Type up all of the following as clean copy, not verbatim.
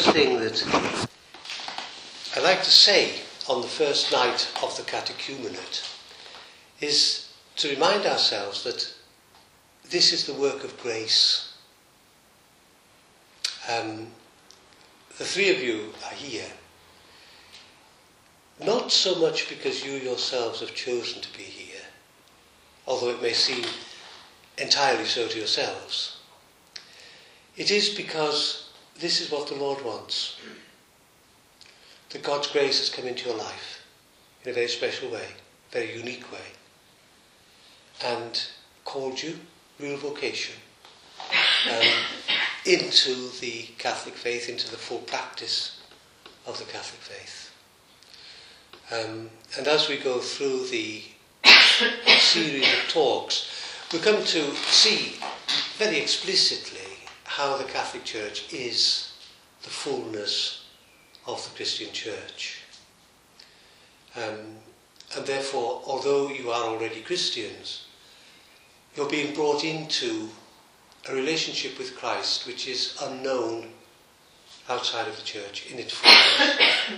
first thing that I like to say on the first night of the catechumenate is to remind ourselves that this is the work of grace. The three of you are here, not so much because you yourselves have chosen to be here, although it may seem entirely so to yourselves. It is because this is what the Lord wants. That God's grace has come into your life in a very special way, very unique way, and called you, real vocation, into the Catholic faith, into the full practice of the Catholic faith. And as we go through the series of talks, we come to see very explicitly how the Catholic Church is the fullness of the Christian Church. And therefore, although you are already Christians, you're being brought into a relationship with Christ which is unknown outside of the Church in its fullness.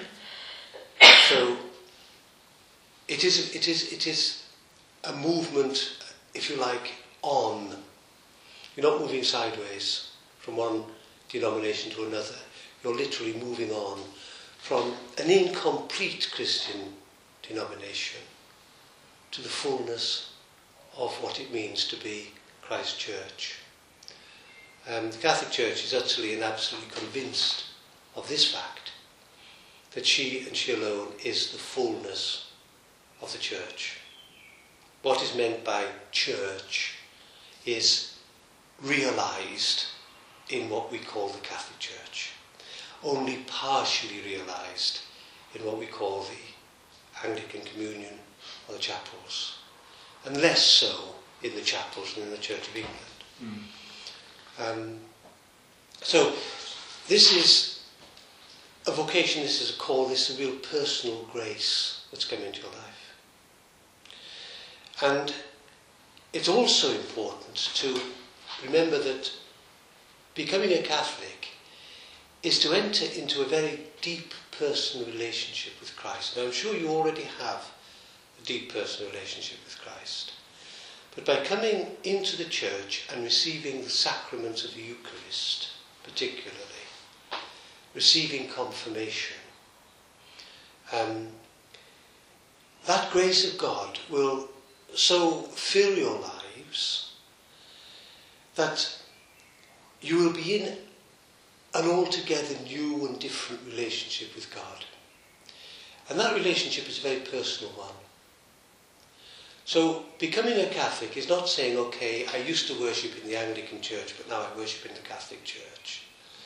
So it is a movement, if you like, on. You're not moving sideways from one denomination to another. You're literally moving on from an incomplete Christian denomination to the fullness of what it means to be Christ's Church. The Catholic Church is utterly and absolutely convinced of this fact, that she and she alone is the fullness of the Church. What is meant by church is realised in what we call the Catholic Church, only partially realised in what we call the Anglican Communion or the chapels, and less so in the chapels than in the Church of England. So this is a vocation, this is a call, this is a real personal grace that's come into your life. And it's also important to remember that becoming a Catholic is to enter into a very deep personal relationship with Christ. Now, I'm sure you already have a deep personal relationship with Christ. But by coming into the Church and receiving the sacraments of the Eucharist, particularly, receiving confirmation, that grace of God will so fill your lives that you will be in an altogether new and different relationship with God. And that relationship is a very personal one. So becoming a Catholic is not saying, okay, I used to worship in the Anglican Church, but now I worship in the Catholic Church.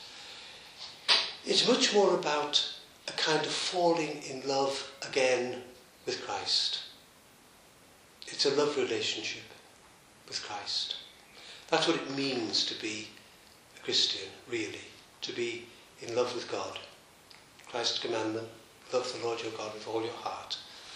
It's much more about a kind of falling in love again with Christ. It's a love relationship with Christ. That's what it means to be a Christian, really. To be in love with God. Christ's commandment, love the Lord your God with all your heart.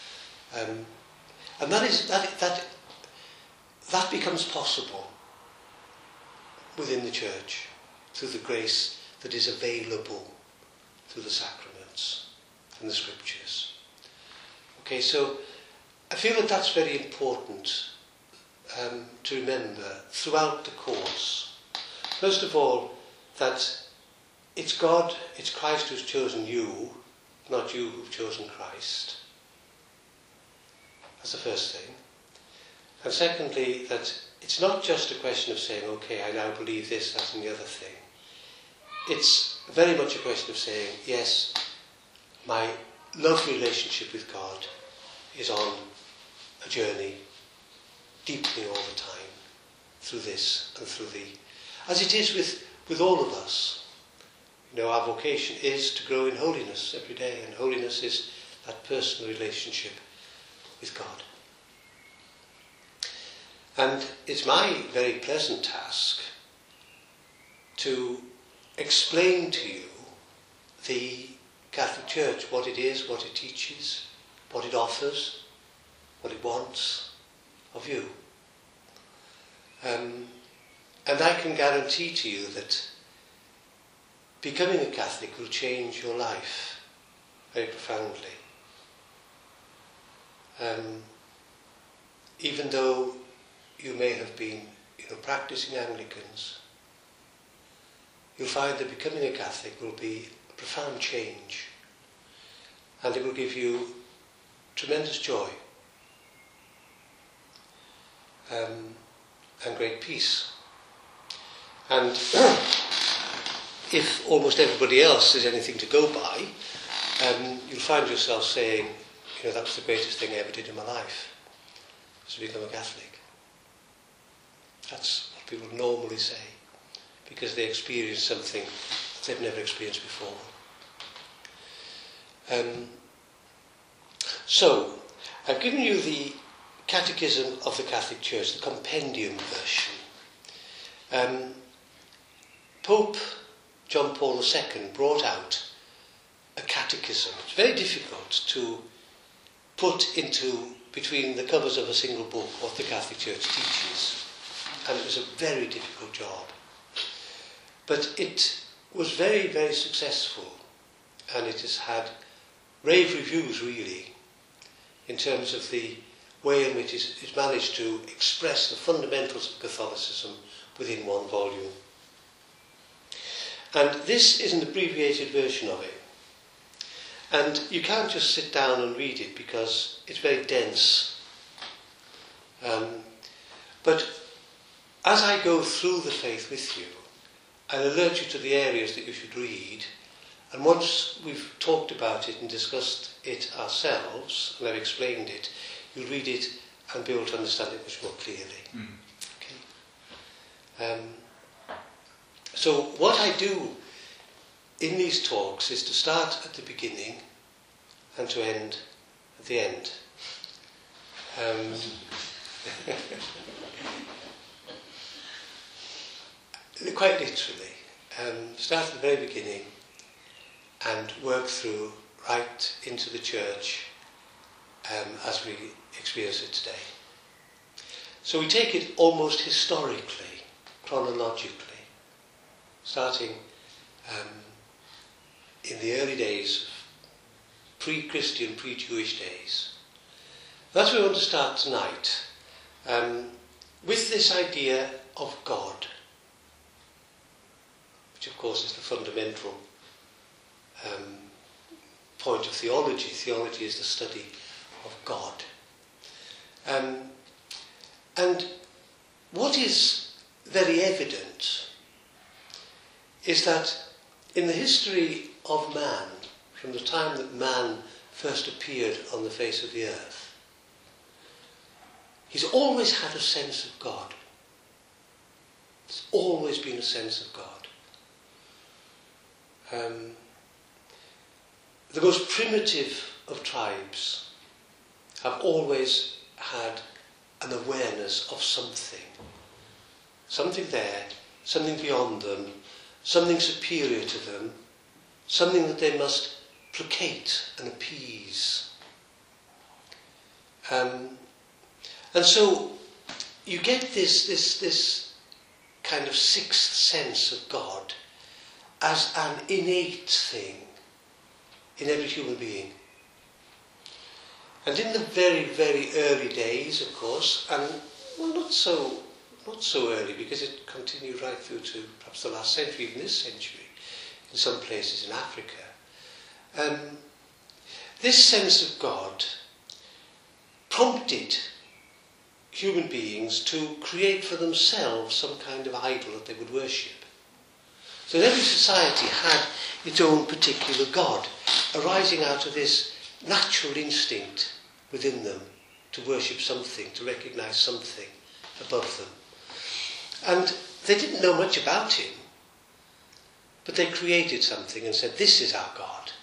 And that becomes possible within the Church through the grace that is available through the sacraments and the Scriptures. Okay, so I feel that that's very important to remember throughout the course. First of all, that it's God, it's Christ who's chosen you, not you who've chosen Christ. That's the first thing. And secondly, that it's not just a question of saying, okay, I now believe this, that and the other thing. It's very much a question of saying, yes, my love relationship with God is on a journey, deepening all the time, through this and through the... As it is with all of us. You know, our vocation is to grow in holiness every day, and holiness is that personal relationship with God. And it's my very pleasant task to explain to you the Catholic Church, what it is, what it teaches, what it offers, what it wants of you. And I can guarantee to you that becoming a Catholic will change your life very profoundly. Even though you may have been, practicing Anglicans, you'll find that becoming a Catholic will be a profound change, and it will give you tremendous joy and great peace. And if almost everybody else is anything to go by, you'll find yourself saying, that was the greatest thing I ever did in my life, was to become a Catholic. That's what people normally say, because they experience something that they've never experienced before. So, I've given you the Catechism of the Catholic Church, the compendium version. Pope John Paul II brought out a catechism. It's very difficult to put into between the covers of a single book what the Catholic Church teaches, and it was a very difficult job. But it was very, very successful, and it has had rave reviews, really, in terms of the way in which it's managed to express the fundamentals of Catholicism within one volume. And this is an abbreviated version of it. And you can't just sit down and read it because it's very dense. But as I go through the faith with you, I'll alert you to the areas that you should read. And once we've talked about it and discussed it ourselves, and I've explained it, you'll read it and be able to understand it much more clearly. Okay. So what I do in these talks is to start at the beginning and to end at the end. Quite literally, start at the very beginning and work through right into the church as we experience it today. So we take it almost historically, chronologically, starting in the early days, pre-Christian, pre-Jewish days. That's where we want to start tonight, with this idea of God, which of course is the fundamental point of theology. Theology is the study of God. And what is very evident is that in the history of man, from the time that man first appeared on the face of the earth, he's always had a sense of God. There's always been a sense of God. The most primitive of tribes have always had an awareness of something. Something there, something beyond them, something superior to them, something that they must placate and appease. And so you get this kind of sixth sense of God as an innate thing in every human being. And in the very, very early days, of course, and well, not so early, because it continued right through to perhaps the last century, even this century, in some places in Africa, this sense of God prompted human beings to create for themselves some kind of idol that they would worship. So every society had its own particular God, arising out of this natural instinct within them to worship something, to recognise something above them. And they didn't know much about him, but they created something and said, this is our God.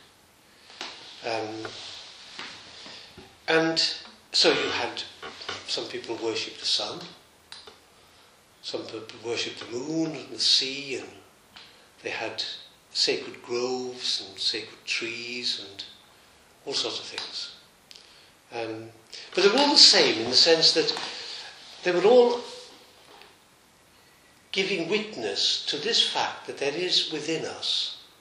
And so you had some people worship the sun, some people worship the moon and the sea, and they had sacred groves and sacred trees and all sorts of things. But they were all the same in the sense that they were all giving witness to this fact that there is within us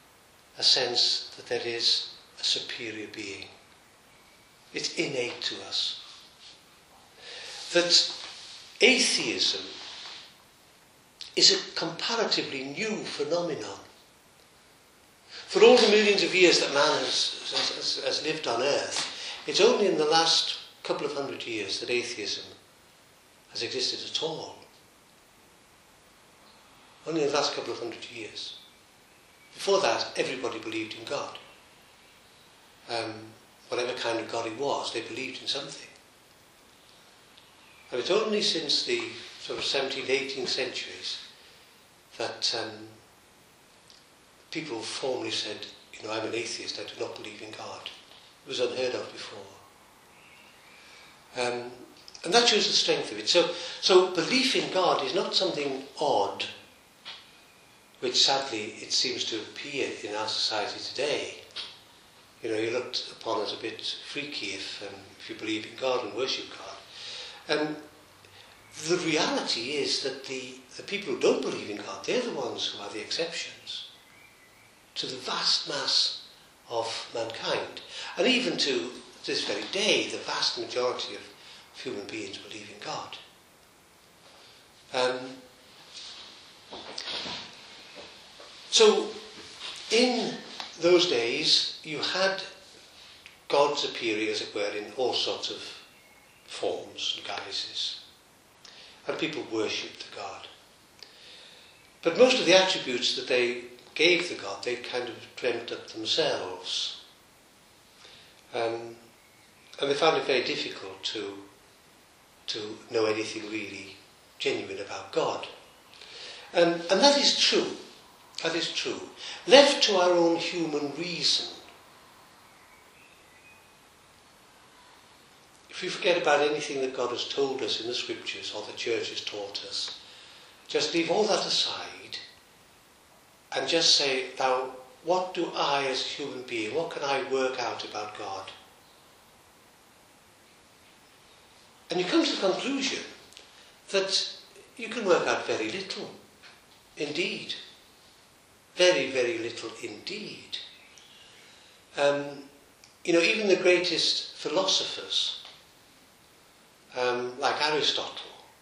a sense that there is a superior being. It's innate to us. That atheism is a comparatively new phenomenon. For all the millions of years that man has lived on earth, it's only in the last couple of 100 years that atheism has existed at all. Only in the last couple of 100 years. Before that, everybody believed in God. Whatever kind of God it was, they believed in something. And it's only since the sort of 17th, 18th centuries that people formally said, I'm an atheist, I do not believe in God. It was unheard of before. And that shows the strength of it. So belief in God is not something odd, which sadly it seems to appear in our society today. You're looked upon as a bit freaky if you believe in God and worship God. The reality is that the people who don't believe in God, they're the ones who are the exceptions to the vast mass of mankind. And even to this very day, the vast majority of human beings believe in God. So, in those days, you had gods appearing, as it were, in all sorts of forms and guises. And people worshipped the god. But most of the attributes that they gave the god, they kind of dreamt up themselves. And they found it very difficult to know anything really genuine about God. And that is true. That is true. Left to our own human reason, if we forget about anything that God has told us in the scriptures or the church has taught us, just leave all that aside and just say, now, what do I as a human being, what can I work out about God? And you come to the conclusion that you can work out very little indeed. Very, very little indeed. Even the greatest philosophers, like Aristotle,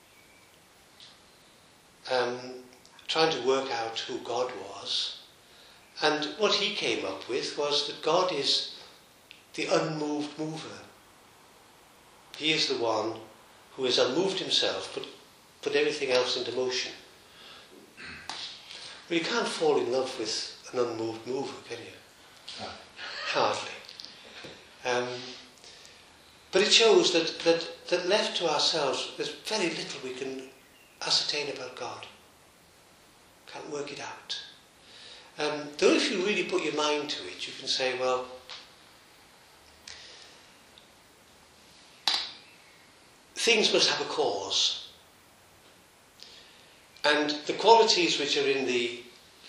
trying to work out who God was, and what he came up with was that God is the unmoved mover. He is the one who is unmoved himself, but put everything else into motion. Well, you can't fall in love with an unmoved mover, can you? No. Hardly. But it shows that left to ourselves, there's very little we can ascertain about God. Can't work it out. Though if you really put your mind to it, you can say, well, things must have a cause. And the qualities which are in the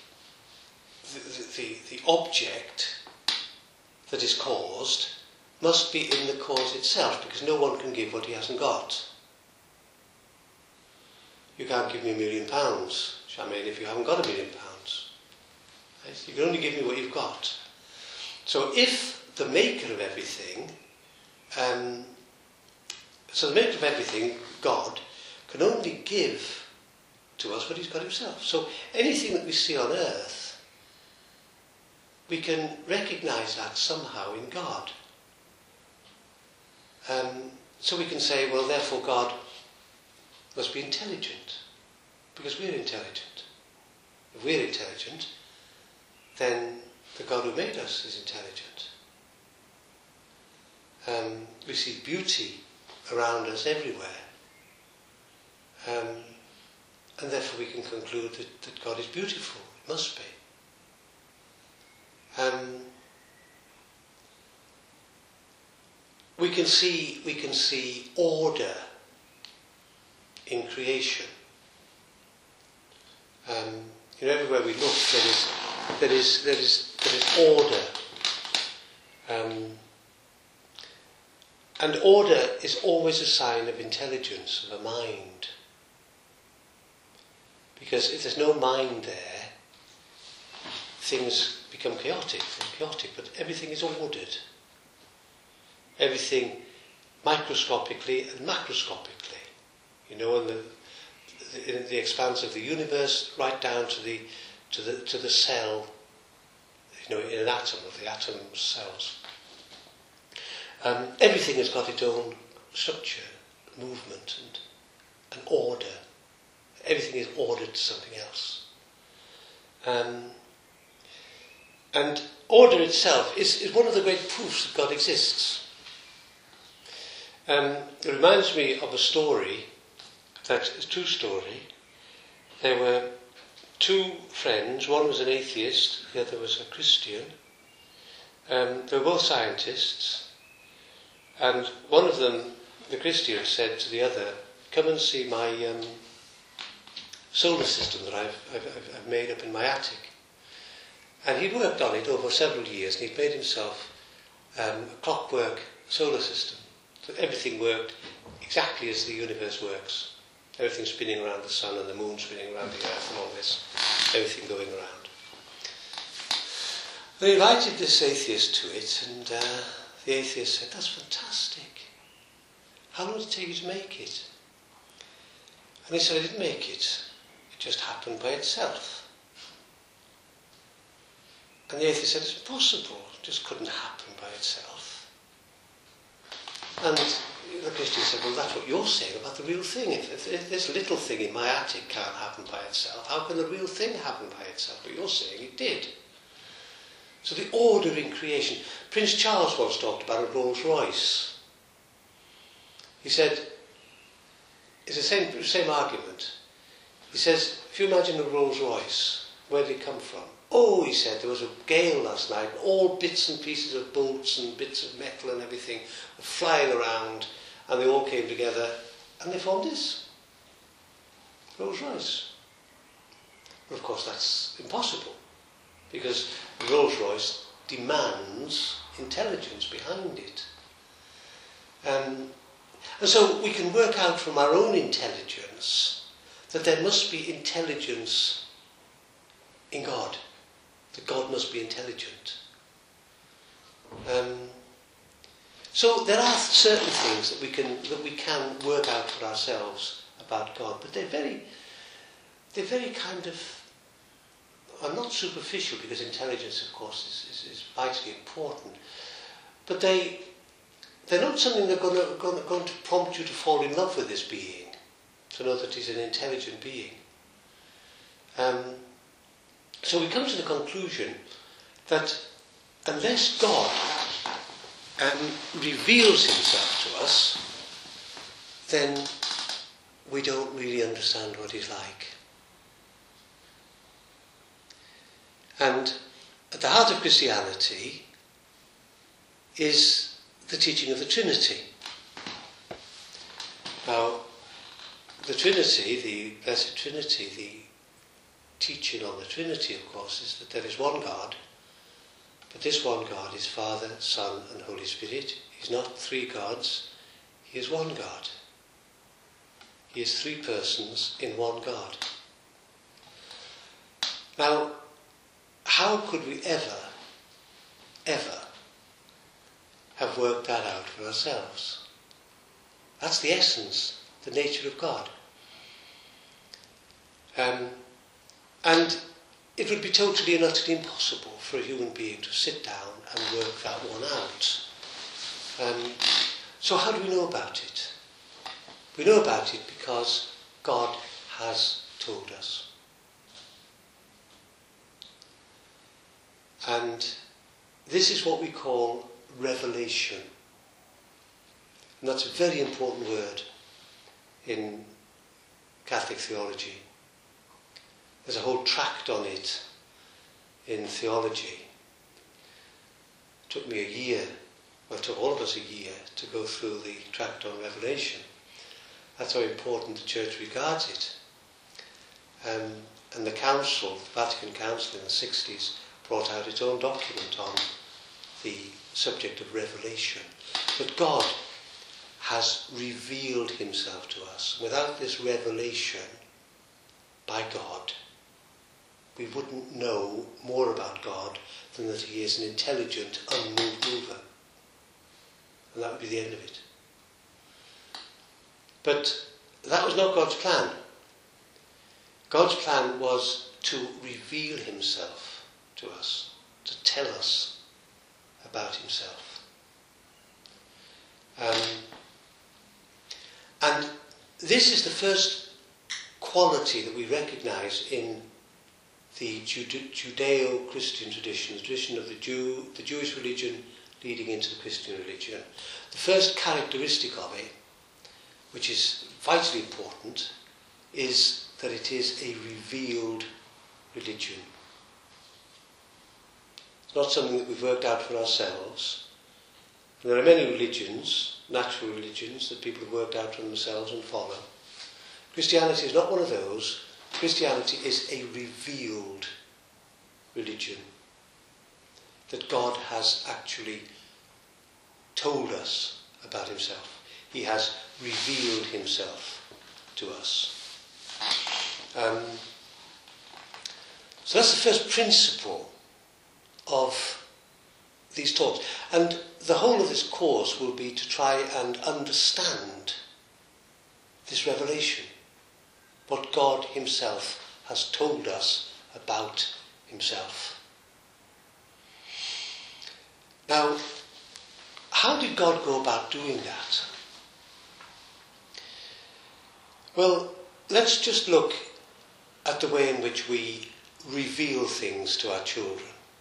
object that is caused must be in the cause itself, because no one can give what he hasn't got. You can't give me £1 million, Charmaine, if you haven't got £1 million. Right? You can only give me what you've got. So if the maker of everything, God, can only give to us what he's got himself. So anything that we see on earth, we can recognise that somehow in God. So we can say, well, therefore God must be intelligent, because we're intelligent. If we're intelligent, then the God who made us is intelligent. We see beauty around us everywhere. And therefore we can conclude that God is beautiful. It must be. We can see order in creation. Everywhere we look, there is order. And order is always a sign of intelligence, of a mind. Because if there's no mind there, things become chaotic, but everything is ordered. Everything microscopically and macroscopically. In the expanse of the universe, right down to the cell, in an atom, of the atom cells. Everything has got its own structure, movement, and order. Everything is ordered to something else. And order itself is one of the great proofs that God exists. It reminds me of a story, that is a true story. There were two friends, one was an atheist, the other was a Christian. They were both scientists, and one of them, the Christian, said to the other, "Come and see my solar system that I've made up in my attic." And he'd worked on it over several years, and he'd made himself a clockwork solar system. So everything worked exactly as the universe works. Everything spinning around the sun and the moon spinning around the earth and all this. Everything going around. They invited this atheist to it, and the atheist said, "That's fantastic. How long did it take you to make it?" And he said, "I didn't make it. It just happened by itself." And the atheist said, "It's impossible. It just couldn't happen by itself." And the Christian said, "Well, that's what you're saying about the real thing. If this little thing in my attic can't happen by itself, how can the real thing happen by itself? But you're saying it did." So the order in creation. Prince Charles once talked about a Rolls Royce. He said, it's the same argument. He says, if you imagine a Rolls Royce, where did it come from? "Oh," he said, "there was a gale last night, and all bits and pieces of bolts and bits of metal and everything were flying around, and they all came together, and they formed this Rolls Royce." Well, of course, that's impossible, because the Rolls Royce demands intelligence behind it. And so we can work out from our own intelligence that there must be intelligence in God. That God must be intelligent. So there are certain things that we can work out for ourselves about God, but they're very kind of, are not superficial, because intelligence, of course, is vitally important. But they're not something that are going to prompt you to fall in love with this being, to know that he's an intelligent being. So we come to the conclusion that unless God reveals himself to us, then we don't really understand what he's like. And at the heart of Christianity is the teaching of the Trinity. Now, the Trinity, the Blessed Trinity, the teaching on the Trinity, of course, is that there is one God, but this one God is Father, Son, and Holy Spirit. He's not three gods, he is one God. He is three persons in one God. Now, how could we ever have worked that out for ourselves? That's the essence, the nature of God. And it would be totally and utterly impossible for a human being to sit down and work that one out. So how do we know about it? We know about it because God has told us. And this is what we call revelation. And that's a very important word in Catholic theology. There's a whole tract on it in theology. It took me a year, well, it took all of us a year to go through the tract on Revelation. That's how important the Church regards it. And the Council, the Vatican Council in the 60s, brought out its own document on the subject of revelation. That God has revealed himself to us. Without this revelation by God, we wouldn't know more about God than that he is an intelligent, unmoved mover. And that would be the end of it. But that was not God's plan. God's plan was to reveal himself to us, to tell us about himself. And this is the first quality that we recognize in the Judeo-Christian tradition, the tradition of the Jewish religion leading into the Christian religion. The first characteristic of it, which is vitally important, is that it is a revealed religion. It's not something that we've worked out for ourselves. There are many religions, natural religions, that people have worked out for themselves and follow. Christianity is not one of those. Christianity is a revealed religion that God has actually told us about himself. He has revealed himself to us. So that's the first principle of these talks. And the whole of this course will be to try and understand this revelation, what God himself has told us about himself. Now, how did God go about doing that? Well, let's just look at the way in which we reveal things to our children.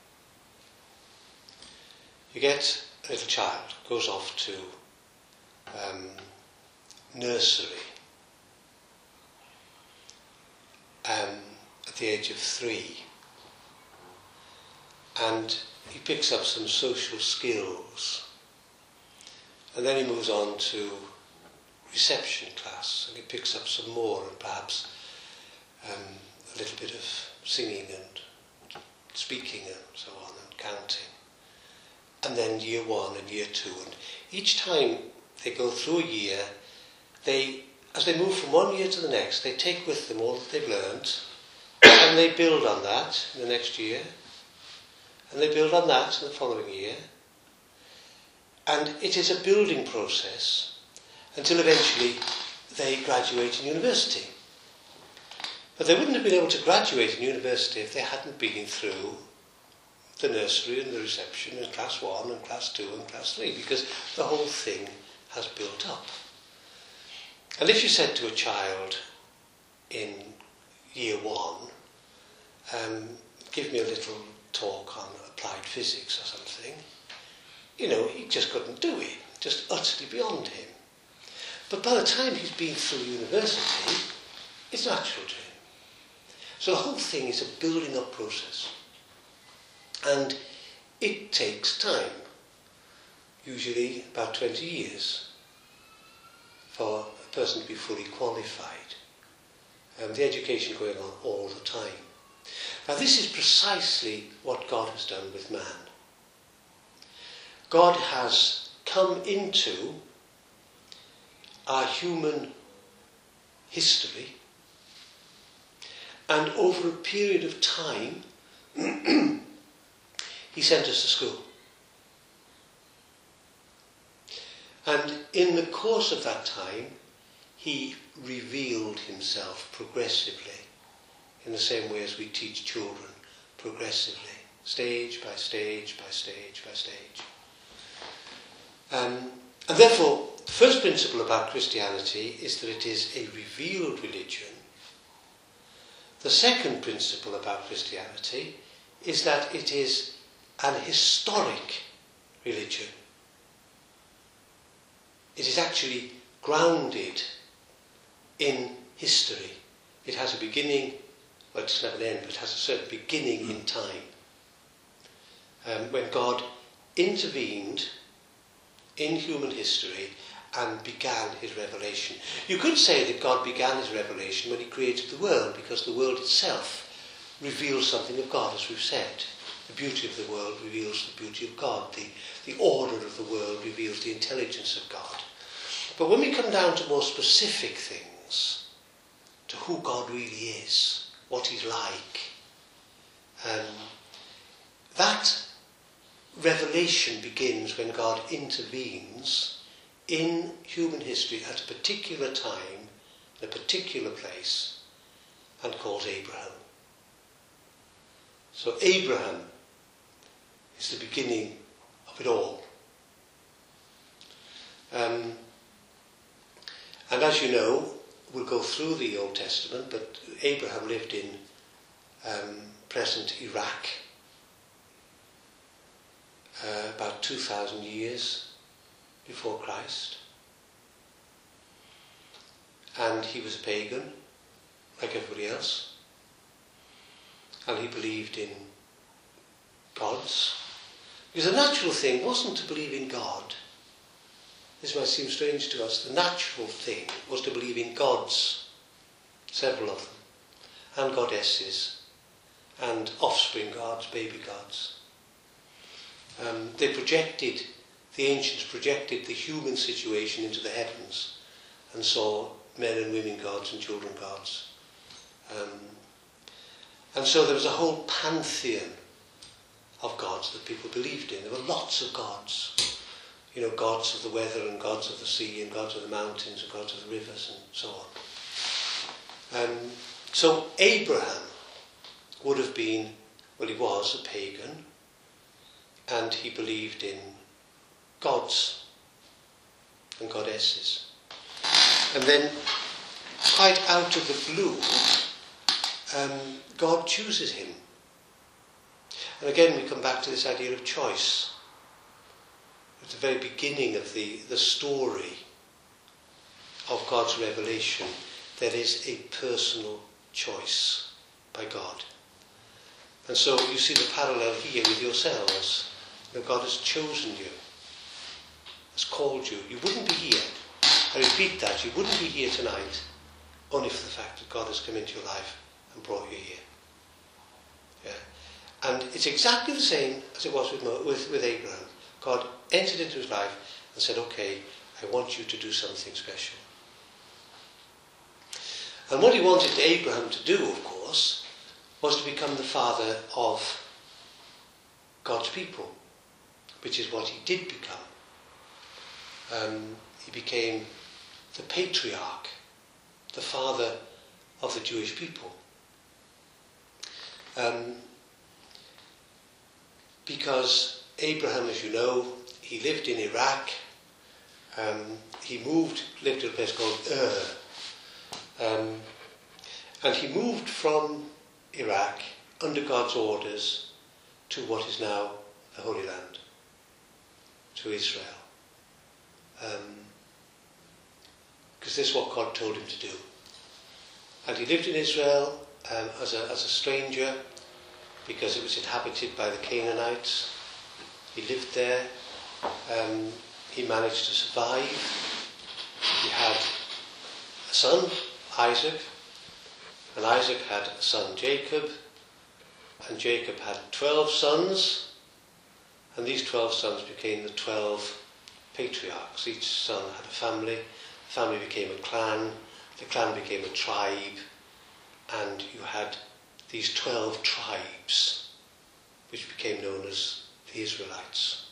You get a little child, goes off to nursery at the age of 3, and he picks up some social skills, and then he moves on to reception class, and he picks up some more, and perhaps a little bit of singing and speaking and so on, and counting. And then year 1 and year 2, and each time they go through a year, as they move from one year to the next, they take with them all that they've learnt, and they build on that in the next year, and they build on that in the following year. And it is a building process until eventually they graduate in university. But they wouldn't have been able to graduate in university if they hadn't been through the nursery and the reception in class 1 and class 2 and class 3, because the whole thing has built up. And if you said to a child in year 1, give me a little talk on applied physics or something, he just couldn't do it, just utterly beyond him. But by the time he's been through university, it's natural to him. So the whole thing is a building up process. And it takes time, usually about 20 years, for a person to be fully qualified. The education going on all the time. Now this is precisely what God has done with man. God has come into our human history, and over a period of time he sent us to school. And in the course of that time, he revealed himself progressively, in the same way as we teach children, progressively, stage by stage by stage by stage. And therefore, the first principle about Christianity is that it is a revealed religion. The second principle about Christianity is that it is an historic religion. It is actually grounded in history. It has a beginning, well, it doesn't have an end, but it has a certain beginning in time. When God intervened in human history and began his revelation. You could say that God began his revelation when he created the world, because the world itself reveals something of God, as we've said. The beauty of the world reveals the beauty of God. The order of the world reveals the intelligence of God. But when we come down to more specific things, to who God really is, what he's like, That revelation begins when God intervenes in human history at a particular time, in a particular place, and calls Abraham. So Abraham is the beginning of it all. And as you know, we'll go through the Old Testament, but Abraham lived in present Iraq about 2,000 years before Christ. And he was a pagan, like everybody else. And he believed in gods. Because the natural thing wasn't to believe in God. This might seem strange to us. The natural thing was to believe in gods, several of them, and goddesses, and offspring gods, baby gods. The ancients projected the human situation into the heavens and saw men and women gods and children gods. And so there was a whole pantheon of gods that people believed in. There were lots of gods. You know, gods of the weather and gods of the sea and gods of the mountains and gods of the rivers and so on. So Abraham would have been, well, he was a pagan, and he believed in gods and goddesses. And then, quite out of the blue, God chooses him. And again we come back to this idea of choice. At the very beginning of the story of God's revelation, there is a personal choice by God. And so you see the parallel here with yourselves. That God has chosen you, has called you. You wouldn't be here. I repeat that, you wouldn't be here tonight only for the fact that God has come into your life and brought you here. Yeah. And it's exactly the same as it was with Abraham. God entered into his life and said, okay, I want you to do something special. And what he wanted Abraham to do, of course, was to become the father of God's people, which is what he did become. He became the patriarch, the father of the Jewish people. Because Abraham, as you know, he lived in Iraq. He lived in a place called Ur. And he moved from Iraq under God's orders to what is now the Holy Land, to Israel. Because this is what God told him to do. And he lived in Israel as a stranger because it was inhabited by the Canaanites. He lived there. He managed to survive. He had a son, Isaac, and Isaac had a son, Jacob, and Jacob had 12 sons, and these 12 sons became the 12 patriarchs. Each son had a family. The family became a clan. The clan became a tribe, and you had these 12 tribes, which became known as the Israelites.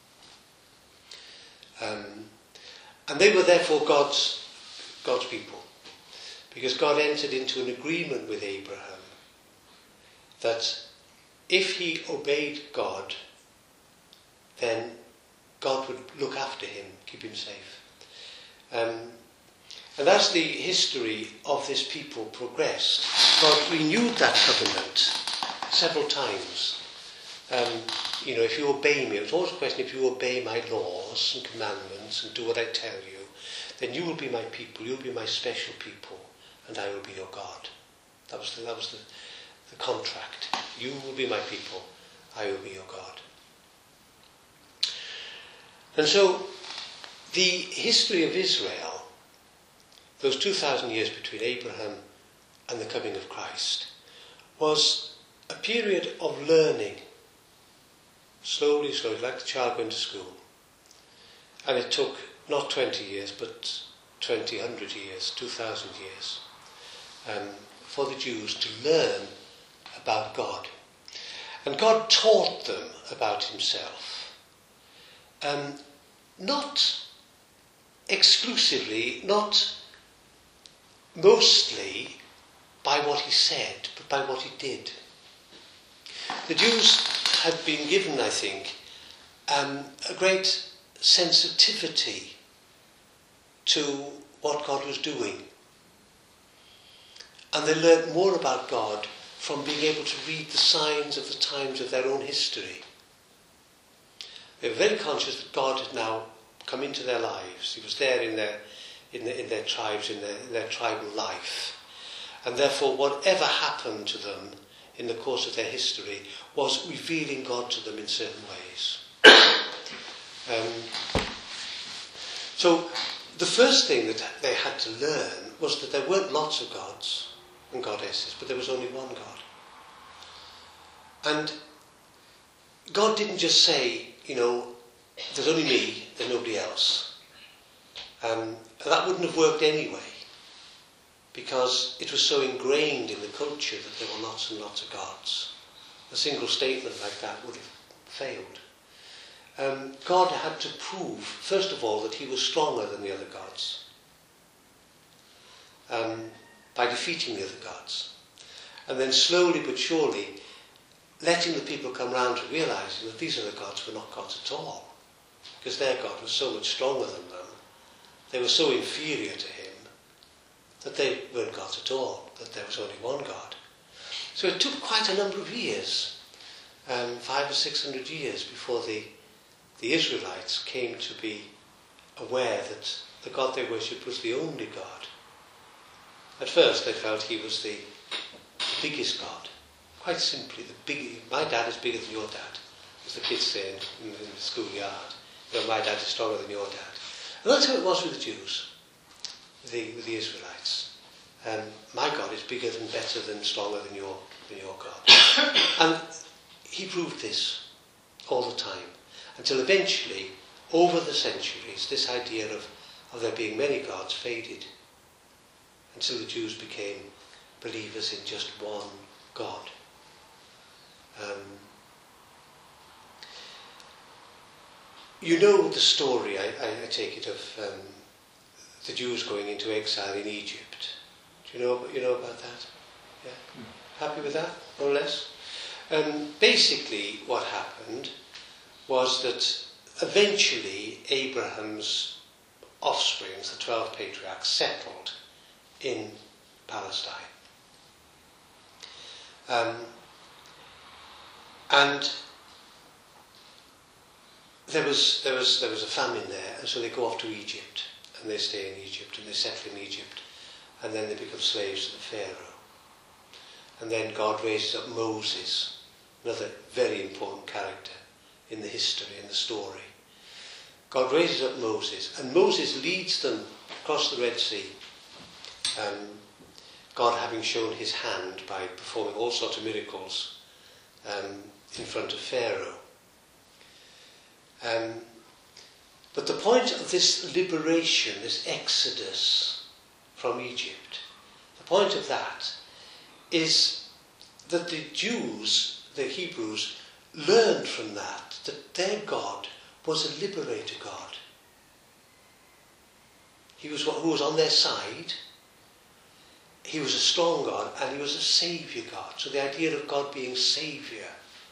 And they were therefore God's people, because God entered into an agreement with Abraham that if he obeyed God, then God would look after him, keep him safe. And as the history of this people progressed, God renewed that covenant several times. If you obey me, it's always a question, if you obey my laws and commandments and do what I tell you, then you will be my people, you'll be my special people, and I will be your God. That was the contract. You will be my people, I will be your God. And so, the history of Israel, those 2,000 years between Abraham and the coming of Christ, was a period of learning, slowly, like the child going to school. And it took not 20 years, but 100 years, 2,000 years, for the Jews to learn about God. And God taught them about himself, not exclusively, not mostly by what he said, but by what he did. The Jews had been given, I think, a great sensitivity to what God was doing. And they learnt more about God from being able to read the signs of the times of their own history. They were very conscious that God had now come into their lives. He was there in their tribes, in their tribal life. And therefore, whatever happened to them in the course of their history was revealing God to them in certain ways. So the first thing that they had to learn was that there weren't lots of gods and goddesses, but there was only one God. And God didn't just say, there's only me, there's nobody else. That wouldn't have worked anyway, because it was so ingrained in the culture that there were lots and lots of gods. A single statement like that would have failed. God had to prove, first of all, that he was stronger than the other gods by defeating the other gods. And then slowly but surely letting the people come round to realising that these other gods were not gods at all, because their God was so much stronger than them. They were so inferior to him that they weren't gods at all, that there was only one God. So it took quite a number of years, 500 or 600 years, before the Israelites came to be aware that the God they worshipped was the only God. At first they felt he was the biggest God. Quite simply, my dad is bigger than your dad, as the kids say in the schoolyard. My dad is stronger than your dad. And that's how it was with the Jews, with the Israelites. My God is bigger and better than stronger than your God. And he proved this all the time, until eventually, over the centuries, this idea of there being many gods faded, until the Jews became believers in just one God. You know the story, I take it, of the Jews going into exile in Egypt. Do you know about that? Yeah? Happy with that, more or less? Basically, what happened was that eventually Abraham's offspring, the 12 patriarchs, settled in Palestine. And there was a famine there, and so they go off to Egypt, and they stay in Egypt, and they settle in Egypt, and then they become slaves to the Pharaoh. And then God raises up Moses, another very important character in the history, in the story. God raises up Moses, and Moses leads them across the Red Sea, God having shown his hand by performing all sorts of miracles in front of Pharaoh. But the point of this liberation, this exodus from Egypt, the point of that is that the Jews, the Hebrews, learned from that their God was a liberator God. He was who was on their side. He was a strong God, and he was a saviour God. So the idea of God being saviour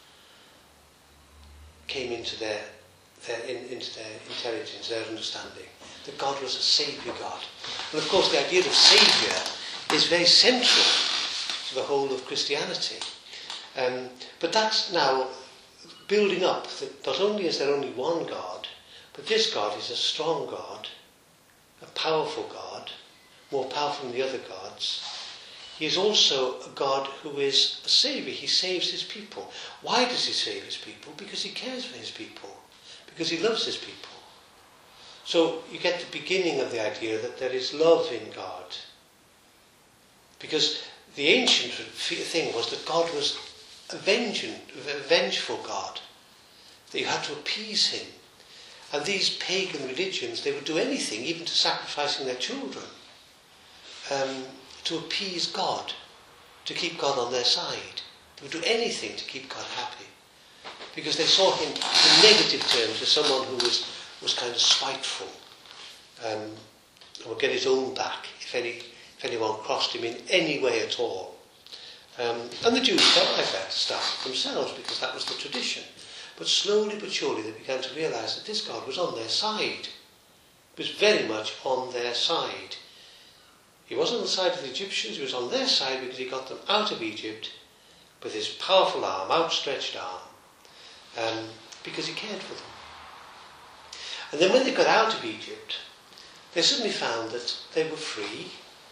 came into their intelligence, their understanding, that God was a saviour God. And of course the idea of saviour is very central to the whole of Christianity. But that's now building up that not only is there only one God, but this God is a strong God, a powerful God, more powerful than the other gods. He is also a God who is a saviour. He saves his people. Why does he save his people? Because he cares for his people. Because he loves his people. So you get the beginning of the idea that there is love in God. Because the ancient thing was that God was a vengeful God. That you had to appease him. And these pagan religions, they would do anything, even to sacrificing their children, to appease God, to keep God on their side. They would do anything to keep God happy. Because they saw him in negative terms as someone who was kind of spiteful, and would get his own back if anyone crossed him in any way at all. And the Jews felt like that to start themselves, because that was the tradition. But slowly but surely they began to realise that this God was on their side. He was very much on their side. He wasn't on the side of the Egyptians, he was on their side because he got them out of Egypt with his powerful arm, outstretched arm, because he cared for them. And then when they got out of Egypt, they suddenly found that they were free.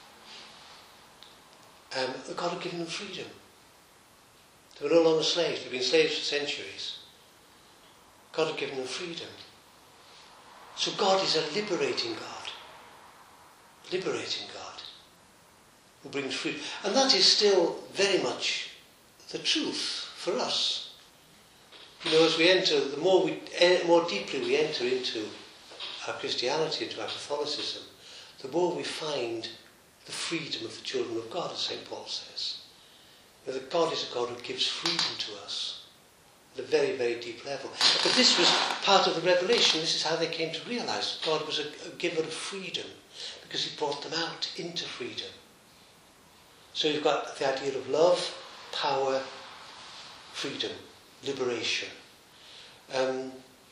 God had given them freedom. They were no longer slaves. They'd been slaves for centuries. God had given them freedom. So God is a liberating God. Liberating God. Who brings freedom. And that is still very much the truth for us. You know, as we enter, the more deeply we enter into our Christianity, into our Catholicism, the more we find the freedom of the children of God, as St. Paul says. You know, that God is a God who gives freedom to us at a very, very deep level. But this was part of the revelation. This is how they came to realise that God was a giver of freedom, because he brought them out into freedom. So you've got the idea of love, power, freedom, liberation. And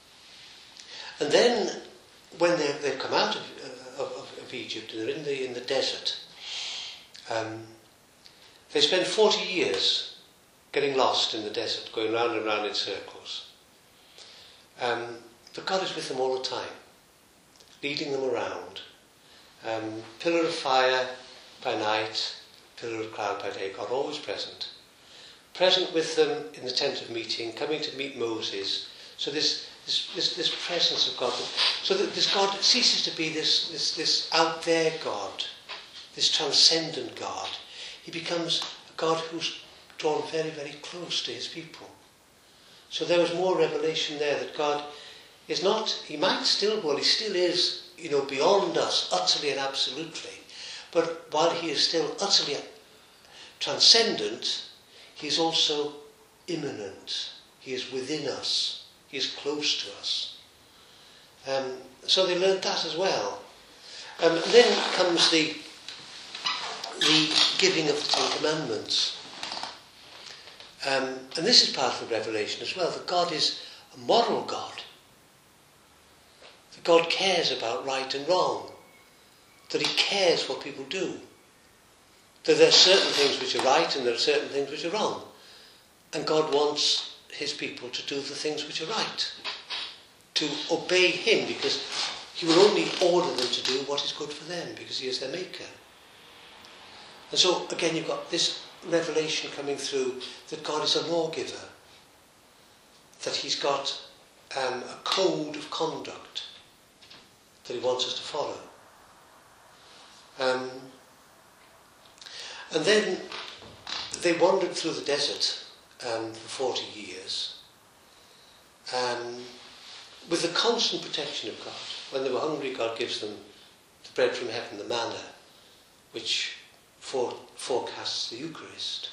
then when they've come out of Egypt and they're in the desert, they spend 40 years getting lost in the desert, going round and round in circles. But God is with them all the time, leading them around. Pillar of fire by night, pillar of cloud by day, God always present. Present with them in the tent of meeting, coming to meet Moses. So this presence of God, so that this God ceases to be this out there God, this transcendent God. He becomes a God who's drawn very, very close to his people. So there was more revelation there that God is not, he might still, well, he still is, you know, beyond us, utterly and absolutely. But while he is still utterly transcendent, he is also immanent. He is within us. He is close to us. So they learned that as well. Then comes the giving of the Ten Commandments. And this is part of the revelation as well, that God is a moral God. That God cares about right and wrong. That he cares what people do. That there are certain things which are right and there are certain things which are wrong. And God wants his people to do the things which are right. To obey him, because he will only order them to do what is good for them, because he is their maker. And so, again, you've got this revelation coming through that God is a lawgiver. That he's got a code of conduct that he wants us to follow. And then they wandered through the desert for 40 years with the constant protection of God. When they were hungry, God gives them the bread from heaven, the manna, which forecasts the Eucharist.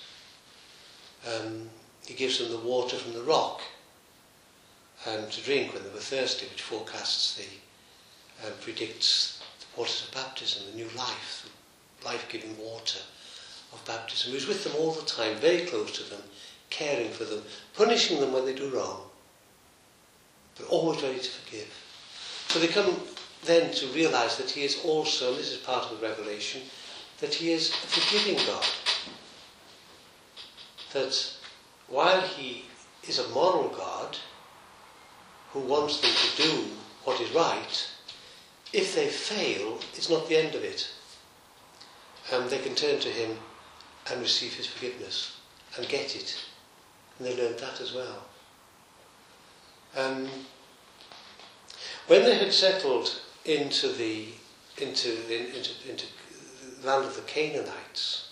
He gives them the water from the rock to drink when they were thirsty, which forecasts predicts the waters of baptism, the new life, the life-giving water of baptism. He was with them all the time, very close to them, caring for them, punishing them when they do wrong, but always ready to forgive. So they come then to realise that he is also, and this is part of the revelation, that he is a forgiving God. That while he is a moral God who wants them to do what is right, if they fail, it's not the end of it. They can turn to him and receive his forgiveness and get it. And they learned that as well. When they had settled into the land of the Canaanites,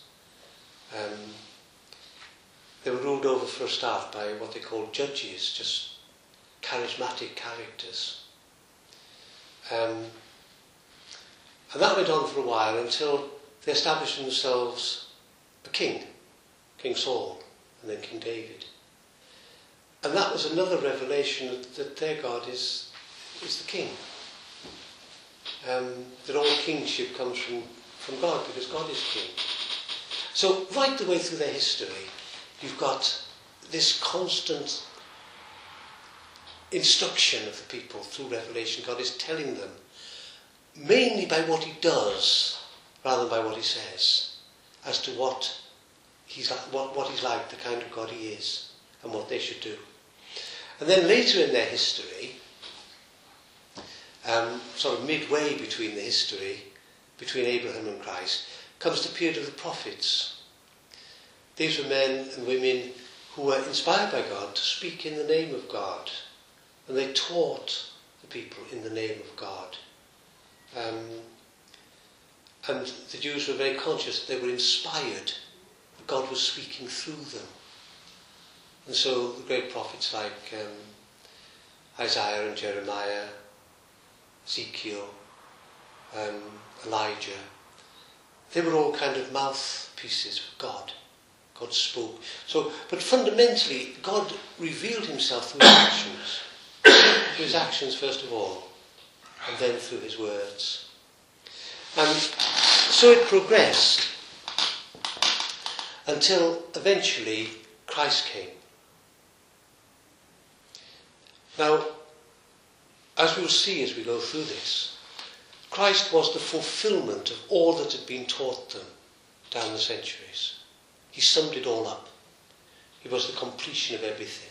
they were ruled over for a start by what they called judges, just charismatic characters. And that went on for a while until they established themselves a king, King Saul. and then King David. And that was another revelation that their God is the king. That all kingship comes from God, because God is king. So right the way through their history, you've got this constant instruction of the people through revelation. God is telling them, mainly by what he does, rather than by what he says, as to what he's like, the kind of God he is, and what they should do. And then later in their history, sort of midway between the history, between Abraham and Christ, comes the period of the prophets. These were men and women who were inspired by God to speak in the name of God. And they taught the people in the name of God. And the Jews were very conscious that they were inspired, that God was speaking through them. And so the great prophets like Isaiah and Jeremiah, Ezekiel, Elijah, they were all kind of mouthpieces of God. God spoke. So, but fundamentally, God revealed himself through his actions. Through his actions first of all, and then through his words. And so it progressed until eventually Christ came. Now, as we'll see as we go through this, Christ was the fulfillment of all that had been taught them down the centuries. He summed it all up. He was the completion of everything.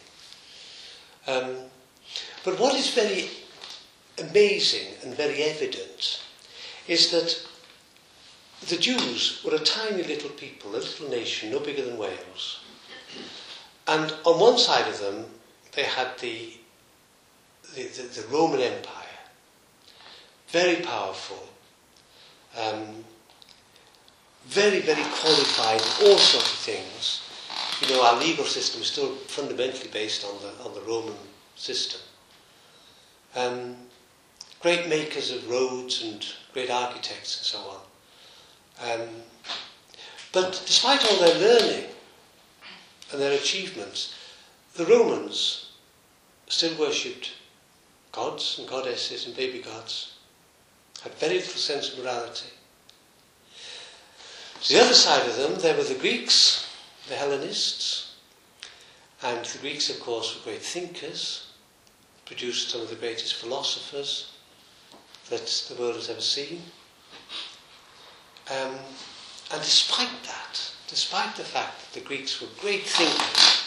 But what is very amazing and very evident is that the Jews were a tiny little people, a little nation, no bigger than Wales. And on one side of them, they had the Roman Empire, very powerful, very, very qualified in all sorts of things. You know, our legal system is still fundamentally based on the Roman system. Great makers of roads and great architects and so on. But despite all their learning and their achievements, the Romans still worshipped gods and goddesses and baby gods, had very little sense of morality. To the other side of them, there were the Greeks, the Hellenists, and the Greeks, of course, were great thinkers, produced some of the greatest philosophers that the world has ever seen. And despite that, despite the fact that the Greeks were great thinkers,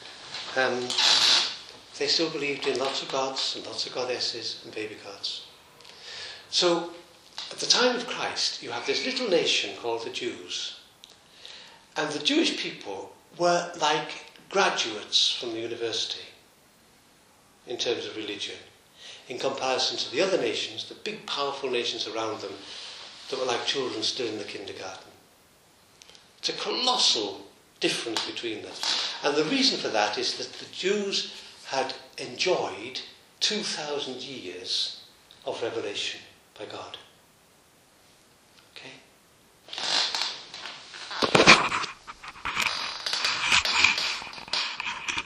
they still believed in lots of gods and lots of goddesses and baby gods. So, at the time of Christ, you have this little nation called the Jews. And the Jewish people were like graduates from the university in terms of religion, in comparison to the other nations, the big powerful nations around them that were like children still in the kindergarten. It's a colossal difference between them. And the reason for that is that the Jews had enjoyed 2,000 years of revelation by God.